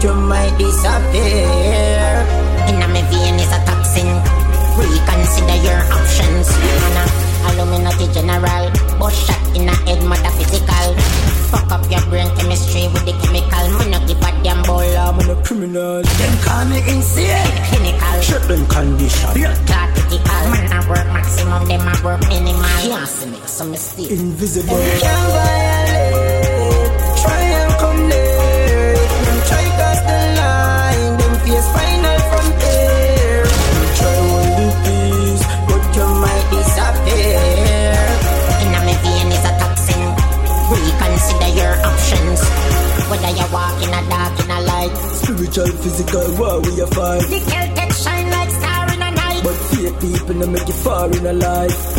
you might disappear. In my vein is a toxin. Reconsider your options. Illuminati general, but shot in a head metaphysical. Fuck up your brain chemistry with the chemical. Man no give a damn baller, man no criminal. Them call me insane, clinical. Certain condition, blood clot critical. Man I work maximum, them I work minimal. Can't see me, so me still invisible. Them can't violate, try and come late. Them try cross the line, them face final frontier. Them try hold the peace, but you might disappear. In my vein is a toxin. Reconsider your options. Whether you walk in a dark, in a light. Spiritual, physical, war we a fight. The Celtic shine like star in a night. But fake people no make you far in a life.